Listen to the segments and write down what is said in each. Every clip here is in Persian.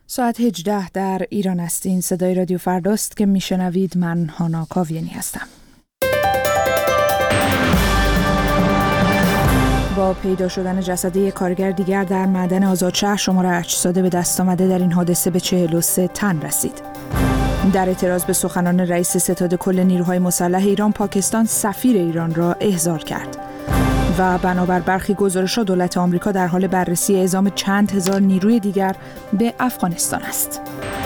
ساعت 18 در ایران است. این صدای رادیو فرداست که میشنوید. من هانا کاویانی هستم. با پیدا شدن جسد یک کارگر دیگر در معدن آزادشهر، شمار اجساد به دست آمده در این حادثه به 43 تن رسید. در اعتراض به سخنان رئیس ستاد کل نیروهای مسلح ایران، پاکستان سفیر ایران را احضار کرد. و بنابر برخی گزارش‌ها دولت آمریکا در حال بررسی اعزام چند هزار نیروی دیگر به افغانستان است.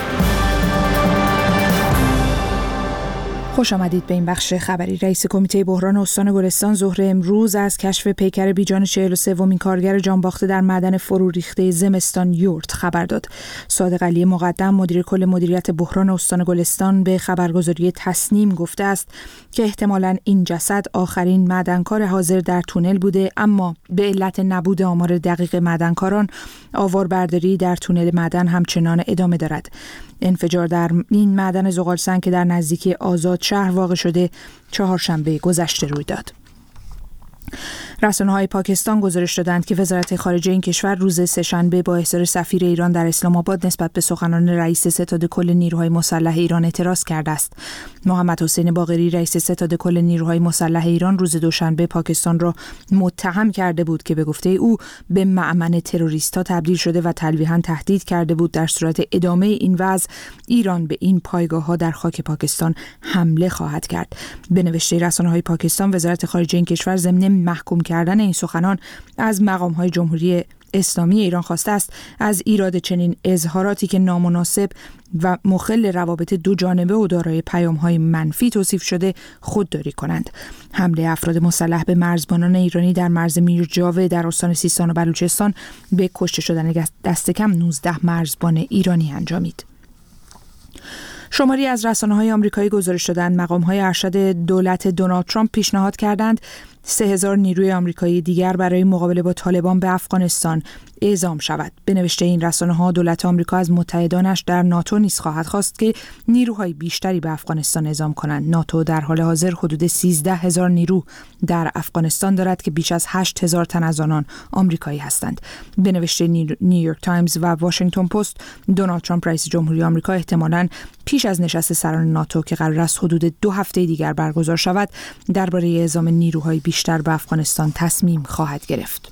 خوش آمدید به این بخش خبری. رئیس کمیته بحران استان گلستان ظهر امروز از کشف پیکر بیجان 43مین کارگر جانباخته در معدن فرو ریخته زمستان یورت خبر داد. صادق علی مقدم، مدیر کل مدیریت بحران استان گلستان، به خبرگزاری تسنیم گفته است که احتمالاً این جسد آخرین معدنکار حاضر در تونل بوده، اما به علت نبود آمار دقیق معدنکاران، آواربرداری در تونل معدن همچنان ادامه دارد. انفجار در این معدن زغالسنگ که در نزدیکی آزادشهر واقع شده چهارشنبه گذشته روی داد. رسانه‌های پاکستان گزارش دادند که وزارت خارجه این کشور روز سه‌شنبه با احضار سفیر ایران در اسلام آباد نسبت به سخنان رئیس ستاد کل نیروهای مسلح ایران اعتراض کرده است. محمد حسین باقری، رئیس ستاد کل نیروهای مسلح ایران، روز دوشنبه پاکستان را متهم کرده بود که به گفته او به مأمن تروریست‌ها تبدیل شده و تلویحاً تهدید کرده بود در صورت ادامه این وضع ایران به این پایگاه‌ها در خاک پاکستان حمله خواهد کرد. به نوشته رسانه‌های پاکستان، وزارت خارجه این کشور ضمن محکوم کردن این سخنان از مقام‌های جمهوری اسلامی ایران خواسته است از ایراد چنین اظهاراتی که نامناسب و مخل روابط دو جانبه و دارای پیام‌های منفی توصیف شده خودداری کنند. حمله افراد مسلح به مرزبانان ایرانی در مرز میرجاوه در استان سیستان و بلوچستان به کشته شدن دست کم 19 مرزبان ایرانی انجامید. شماری از رسانه‌های آمریکایی گزارش دادند مقام‌های ارشد دولت دونالد ترامپ پیشنهاد کردند 3000 نیروی آمریکایی دیگر برای مقابله با طالبان به افغانستان اعزام شود. به نوشته این رسانه‌ها، دولت آمریکا از متحدانش در ناتو نیز خواهد خواست که نیروهای بیشتری به افغانستان اعزام کنند. ناتو در حال حاضر حدود 13000 نیرو در افغانستان دارد که بیش از 8000 تن از آنان آمریکایی هستند. به نوشته نیویورک تایمز و واشنگتن پست، دونالد ترامپ رئیس جمهوری آمریکا احتمالاً پیش از نشست سران ناتو که قرار است حدود 2 هفته دیگر برگزار شود، درباره اعزام نیروهای بیشتر به افغانستان تصمیم خواهد گرفت.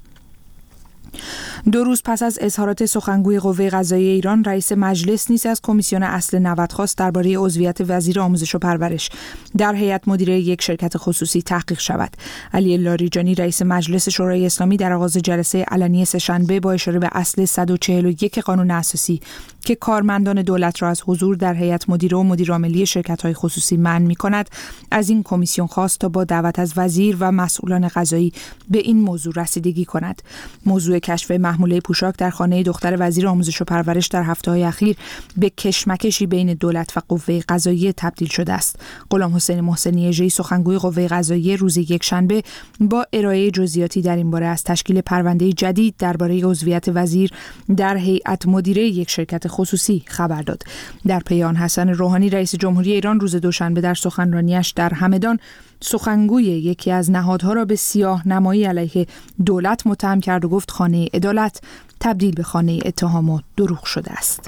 2 روز پس از اظهارات سخنگوی قوه قضاییه ایران، رئیس مجلس نیز از کمیسیون اصل 90 خواست درباره عضویت وزیر آموزش و پرورش در هیئت مدیره یک شرکت خصوصی تحقیق شود. علی لاریجانی، رئیس مجلس شورای اسلامی، در آغاز جلسه علنی سه‌شنبه با اشاره به اصل 141 قانون اساسی که کارمندان دولت را از حضور در هیئت مدیره و مدیرعاملی شرکت‌های خصوصی منع می‌کند، از این کمیسیون خواست تا با دعوت از وزیر و مسئولان قضایی به این موضوع رسیدگی کند. موضوع کشف محموله پوشاک در خانه دختر وزیر آموزش و پرورش در هفته‌های اخیر به کشمکشی بین دولت و قوه قضاییه تبدیل شده است. غلام حسین محسنی اژه‌ای، سخنگوی قوه قضاییه، روز یکشنبه با ارائه جزئیاتی در این باره از تشکیل پرونده جدید درباره عضویت وزیر در هیئت مدیره یک شرکت خصوصی خبر داد. در پی آن، حسن روحانی، رئیس جمهوری ایران، روز دوشنبه در سخنرانیش در همدان سخنگوی یکی از نهادها را به سیاه‌نمایی علیه دولت متهم کرد و گفت خانه عدالت تبدیل به خانه اتهام و دروغ شده است.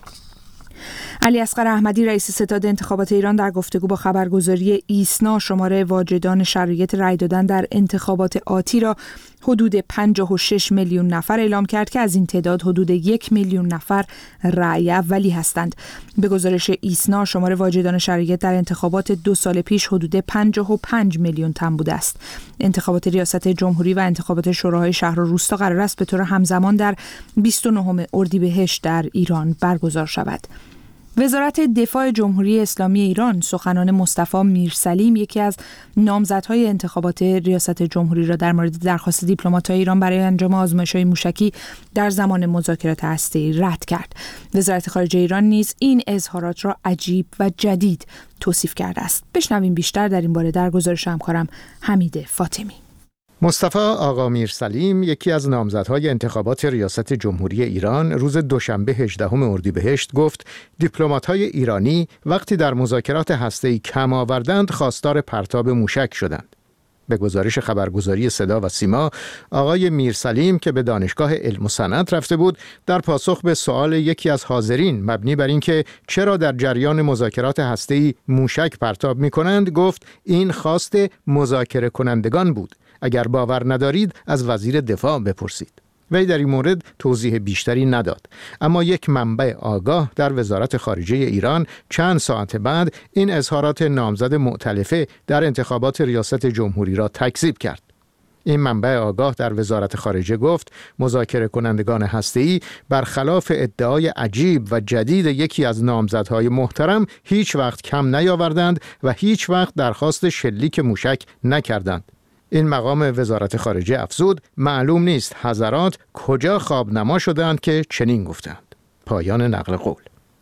علی اصغر احمدی، رئیس ستاد انتخابات ایران، در گفتگو با خبرگزاری ایسنا شماره واجدان شرایط رأی دادن در انتخابات آتی را حدود 56 میلیون نفر اعلام کرد که از این تعداد حدود 1 میلیون نفر رأی اولی هستند. به گزارش ایسنا، شماره واجدان شرایط در انتخابات 2 سال پیش حدود 55 میلیون تن بوده است. انتخابات ریاست جمهوری و انتخابات شوراهای شهر و روستا قرار است به طور همزمان در 29 اردیبهشت در ایران برگزار شود. وزارت دفاع جمهوری اسلامی ایران سخنان مصطفی میرسلیم، یکی از نامزدهای انتخابات ریاست جمهوری، را در مورد درخواست دیپلمات‌های ایران برای انجام آزمایش‌های موشکی در زمان مذاکرات هسته‌ای رد کرد. وزارت خارجه ایران نیز این اظهارات را عجیب و جدید توصیف کرده است. بشنویم بیشتر در این باره در گزارش همکارم حمید فاطمی. مصطفی آقا میرسلیم، یکی از نامزدهای انتخابات ریاست جمهوری ایران، روز دوشنبه 18 اردیبهشت گفت دیپلمات‌های ایرانی وقتی در مذاکرات هسته‌ای کم آوردند خواستار پرتاب موشک شدند. به گزارش خبرگزاری صدا و سیما، آقای میرسلیم که به دانشگاه علم و صنعت رفته بود، در پاسخ به سؤال یکی از حاضرین مبنی بر اینکه چرا در جریان مذاکرات هسته‌ای موشک پرتاب می‌کنند، گفت این خواست مذاکره کنندگان بود. اگر باور ندارید از وزیر دفاع بپرسید. وی در این مورد توضیح بیشتری نداد، اما یک منبع آگاه در وزارت خارجه ایران چند ساعت بعد این اظهارات نامزد مؤتلفه در انتخابات ریاست جمهوری را تکذیب کرد. این منبع آگاه در وزارت خارجه گفت مذاکره کنندگان هسته‌ای برخلاف ادعای عجیب و جدید یکی از نامزدهای محترم هیچ وقت کم نیاوردند و هیچ وقت درخواست شلیک موشک نکردند. این مقام وزارت خارجه افزود معلوم نیست حضرات کجا خوابنما شدند که چنین گفتند. پایان نقل قول.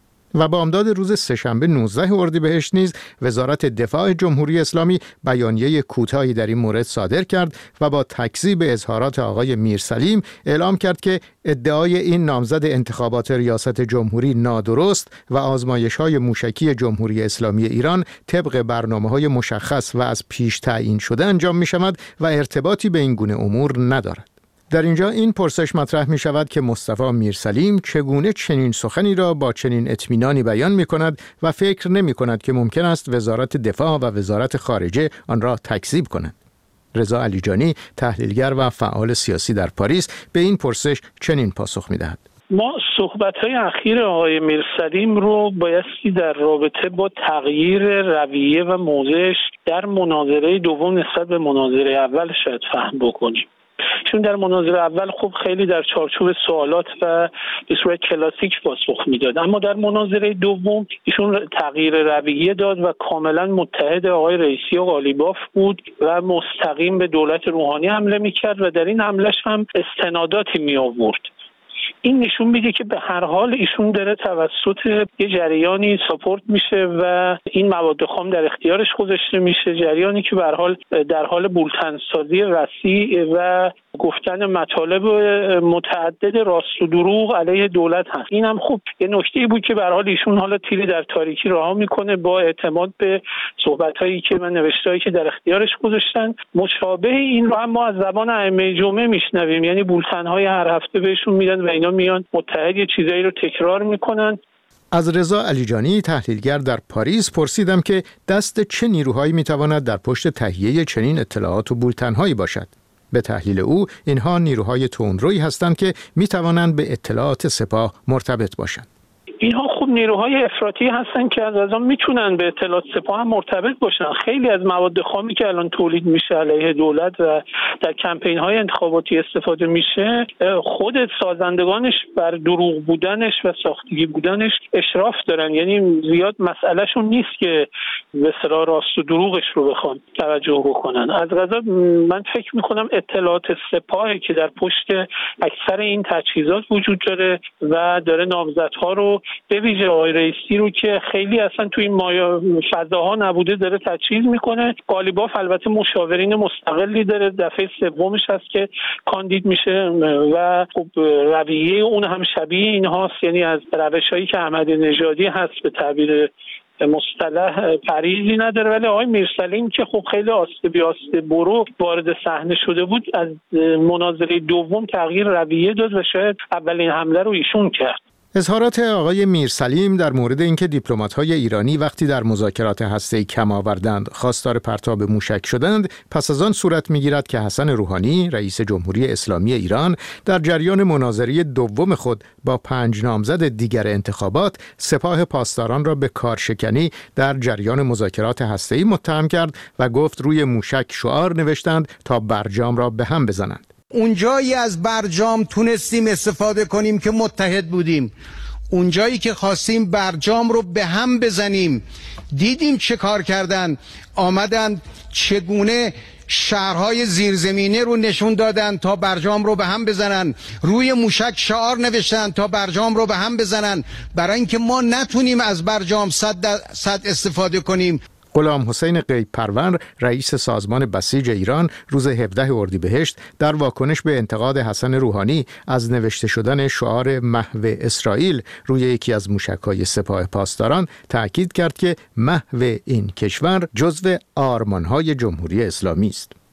و با امداد روز سه‌شنبه 19 اردیبهشت نیز وزارت دفاع جمهوری اسلامی بیانیه کوتاهی در این مورد صادر کرد و با تکذیب اظهارات آقای میرسلیم اعلام کرد که ادعای این نامزد انتخابات ریاست جمهوری نادرست و آزمایش‌های موشکی جمهوری اسلامی ایران طبق برنامه‌های مشخص و از پیش تعیین شده انجام می‌شود و ارتباطی به این گونه امور ندارد. در اینجا این پرسش مطرح می شود که مصطفی میرسلیم چگونه چنین سخنی را با چنین اطمینانی بیان می کند و فکر نمی کند که ممکن است وزارت دفاع و وزارت خارجه آن را تکذیب کنند. رضا علیجانی، تحلیلگر و فعال سیاسی در پاریس، به این پرسش چنین پاسخ می دهد. ما صحبت‌های اخیر آقای میرسلیم رو بایستی در رابطه با تغییر رویه و موضعش در مناظره دوم نسبت به مناظره اول شاید فهم بکنیم. چون در مناظره اول خب خیلی در چارچوب سوالات و به صورت کلاسیک پاسخ میداد، اما در مناظره دوم ایشون تغییر رویه داد و کاملا متحد آقای رئیسی و قالیباف بود و مستقیم به دولت روحانی حمله میکرد و در این حملهش هم استناداتی می آورد. این نشون میده که به هر حال ایشون داره توسط یه جریانی ساپورت میشه و این مواد خام در اختیارش گذاشته میشه، جریانی که به هر حال در حال بولتن‌سازی وسیع و گفتن مطالب متعدد راست و دروغ علیه دولت هست. این هم خب یه نکته‌ای بود که به هر حال ایشون حالا تیری در تاریکی رها میکنه با اعتماد به صحبت‌هایی که من نوشته‌ای که در اختیارش گذاشتن. مشابه این رو هم ما از زبان ائمه جمعه میشنویم، یعنی بولتن‌های هر هفته بهشون میدن و اینا میان متحد یه چیزایی رو تکرار میکنن. از رضا علیجانی، تحلیلگر در پاریس، پرسیدم که دست چه نیروهایی میتواند در پشت تهیه چنین اطلاعات و بولتن‌هایی باشد. به تحلیل او اینها نیروهای تندرویی هستند که میتوانند به اطلاعات سپاه مرتبط باشند. اینها خوب نیروهای افراطی هستن که از آن میتونن به اطلاعات سپاه هم مرتبط باشن. خیلی از مواد خامی که الان تولید میشه علیه دولت و در کمپین های انتخاباتی استفاده میشه، خود سازندگانش بر دروغ بودنش و ساختگی بودنش اشراف دارن، یعنی زیاد مسئلهشون نیست که به اصطلاح راست و دروغش رو بخوان توجه بکنن. از قضا من فکر میکنم اطلاعات سپاهی که در پشت اکثر این تجهیزات وجود داره و داره نامزدها رو به ویژه آقای رئیسی رو که خیلی اصلا تو این فضاها نبوده داره تجهیز میکنه. قالیباف البته مشاورین مستقلی داره، دفعه سومش هست که کاندید میشه و خب رویه اون هم شبیه این هاست، یعنی از روش‌هایی که احمدی نژادی هست به تعبیر مصطلح پریزی نداره. ولی آقای میرسلیم که خب خیلی آسته بی آسته برو وارد صحنه شده بود، از مناظره دوم تغییر رویه داد و شاید اولین حمله رو ایشون کرد. اظهارات آقای میرسلیم در مورد اینکه دیپلمات‌های ایرانی وقتی در مذاکرات هسته‌ای کم آوردند خواستار پرتاب موشک شدند، پس از آن صورت می‌گیرد که حسن روحانی رئیس جمهوری اسلامی ایران در جریان مناظره دوم خود با 5 نامزد دیگر انتخابات سپاه پاسداران را به کارشکنی در جریان مذاکرات هسته‌ای متهم کرد و گفت روی موشک شعار نوشتند تا برجام را به هم بزنند. اونجایی از برجام تونستیم استفاده کنیم که متحد بودیم، اونجایی که خواستیم برجام رو به هم بزنیم دیدیم چه کار کردن، آمدن چگونه شهرهای زیرزمینی رو نشون دادن تا برجام رو به هم بزنن، روی موشک شعار نوشتن تا برجام رو به هم بزنن، برای اینکه ما نتونیم از برجام 100% استفاده کنیم. غلام حسین غیب پرور، رئیس سازمان بسیج ایران، روز 17 اردیبهشت در واکنش به انتقاد حسن روحانی از نوشته شدن شعار محو اسرائیل روی یکی از موشک‌های سپاه پاسداران تأکید کرد که محو این کشور جزو آرمان‌های جمهوری اسلامی است.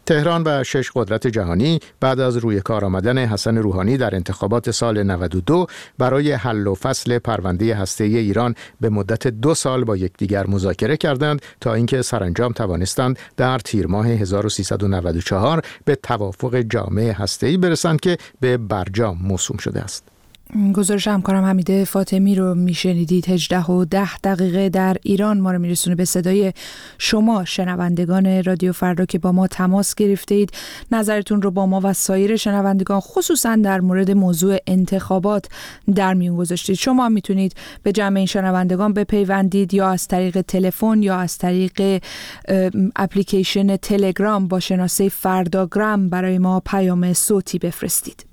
تهران و 6 قدرت جهانی بعد از روی کار آمدن حسن روحانی در انتخابات سال 92 برای حل و فصل پرونده هسته‌ای ایران به مدت 2 سال با یکدیگر مذاکره کردند تا اینکه سرانجام توانستند در تیر ماه 1394 به توافق جامع هسته‌ای برسند که به برجام موسوم شده است. گزارش همکارم حمیده فاطمی رو میشنیدید. 18:10 در ایران ما رو میرسونه به صدای شما شنوندگان رادیو فردا که با ما تماس گرفته اید. نظرتون رو با ما و سایر شنوندگان خصوصا در مورد موضوع انتخابات در میون گذاشتید. شما میتونید به جمع این شنوندگان بپیوندید یا از طریق تلفن یا از طریق اپلیکیشن تلگرام با شناسه فرداگرام برای ما پیام صوتی بفرستید.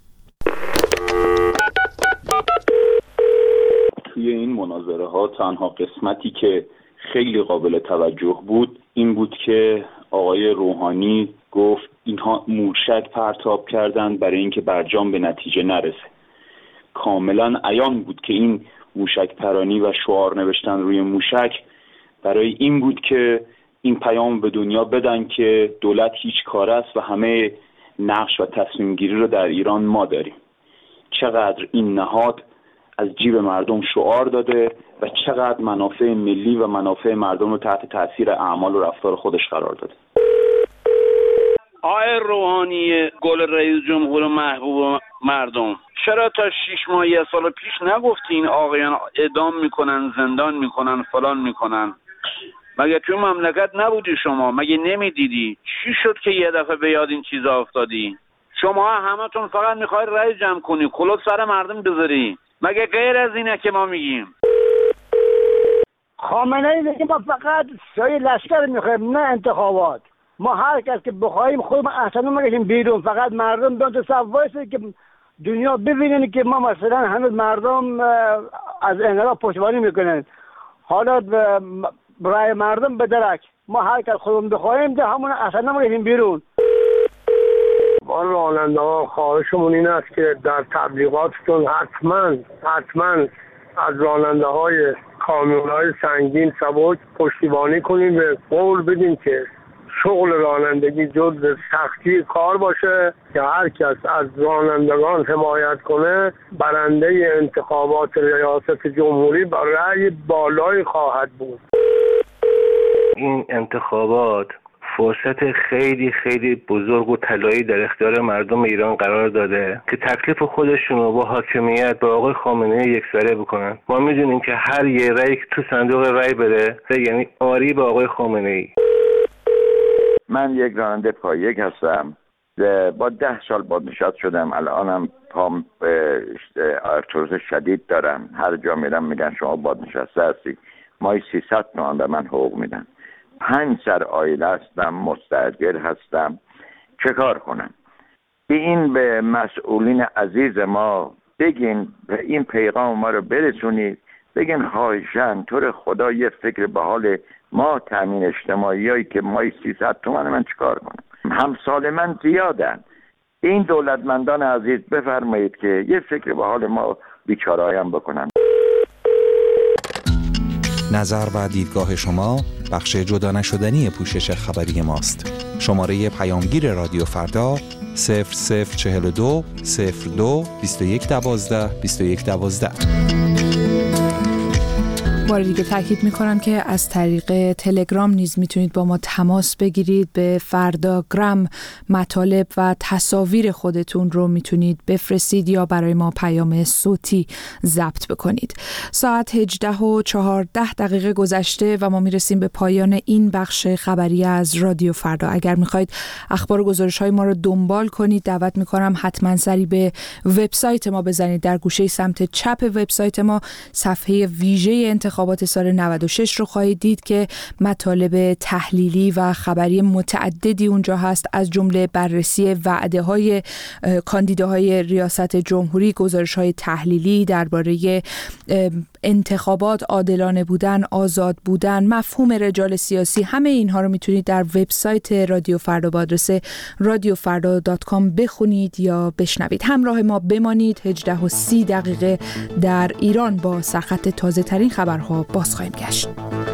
توی این مناظره ها تنها قسمتی که خیلی قابل توجه بود این بود که آقای روحانی گفت اینها موشک پرتاب کردند برای اینکه برجام به نتیجه نرسه. کاملا عیان بود که این موشک پرانی و شعار نوشتن روی موشک برای این بود که این پیام به دنیا بدن که دولت هیچ کار است و همه نقش و تصمیم گیری رو در ایران ما داریم. چقدر این نهاد از جیب مردم شعار داده و چقدر منافع ملی و منافع مردم رو تحت تاثیر اعمال و رفتار خودش قرار داده. آقای روحانی گل رئیس جمهور و محبوب مردم، چرا تا 6 ماه یه سال پیش نگفتین آقایان اعدام میکنن، زندان میکنن، فلان میکنن؟ مگه توی مملکت نبودی شما؟ مگه نمیدیدی؟ چی شد که یه دفعه به یاد این چیزا افتادی؟ شما همتون فقط میخواید رأی جمع کنی، کلوب سر مردم بذاری. مگه غیر از اینه که ما میگیم؟ خامنه‌ای میگه ما فقط شای لشکر میخوایم نه انتخابات. ما هر کس که بخوایم خودمون اصلا نمیگیم بیرون، فقط مردم بیان تو صف وایسه که دنیا ببینن که ما مثلا هنوز مردم از انقلاب پشتیبانی میکنن. حالا برای مردم به درک ما هر کس خودمون بخوایم ده همون اصلا نمیگیم بیرون. ما راننده ها خواهشمون این است که در تبلیغاتتون حتما از راننده های کامیون های سنگین سبک پشتیبانی کنیم، به قول بدیم که شغل رانندگی جزء سختی کار باشه که هر کس از رانندگان حمایت کنه برنده انتخابات ریاست جمهوری با رأی بالایی خواهد بود. این انتخابات فرصت خیلی خیلی بزرگ و طلایی در اختیار مردم ایران قرار داده که تکلیف خودشون رو با حاکمیت با آقای خامنه‌ای یکسره بکنن. ما میدونیم که هر یه رأی که تو صندوق رأی بره یعنی آری به آقای خامنه‌ای. من یک راننده پایه هستم، با 10 سال بازنشسته شدم. الانم پام ارتروز شدید دارم، هر جا میرم میگن شما بازنشسته هستی. ماهی 300 تومان به من حقوق میدن. 5 سر عائله هستم، مستاجر هستم، چه کار کنم؟ این به مسئولین عزیز ما بگین، به این پیغام ما رو برسونید، بگین خواهشاً طور خدا یه فکر به حال ما تامین اجتماعی هایی که ماهی 300 تومان من چه کار کنم؟ همسال من زیادن. این دولتمندان عزیز بفرمایید که یه فکر به حال ما بیچاره‌هایم بکنن. نظر و دیدگاه شما بخش جدا نشدنی پوشش خبری ماست. شماره پیامگیر رادیو فردا 0042 02 21 12 21 12. بار دیگه تاکید میکنم که از طریق تلگرام نیز میتونید با ما تماس بگیرید. به فرداگرام مطالب و تصاویر خودتون رو میتونید بفرستید یا برای ما پیام صوتی ضبط بکنید. ساعت 18:14 گذشته و ما میرسیم به پایان این بخش خبری از رادیو فردا. اگر میخواید اخبار و گزارش های ما رو دنبال کنید دعوت میکنم حتما سری به وبسایت ما بزنید. در گوشه سمت چپ وبسایت ما صفحه ویژه انتخابات سال 96 رو خواهید دید که مطالب تحلیلی و خبری متعددی اونجا هست، از جمله بررسی وعده‌های کاندیداهای ریاست جمهوری، گزارش‌های تحلیلی درباره انتخابات، عادلانه بودن، آزاد بودن، مفهوم رجال سیاسی. همه اینها رو میتونید در وبسایت رادیو فردا با آدرس radiofarda.com بخونید یا بشنوید. همراه ما بمانید. 18:30 در ایران با سرخط تازه ترین خبرها باز خواهیم گشت.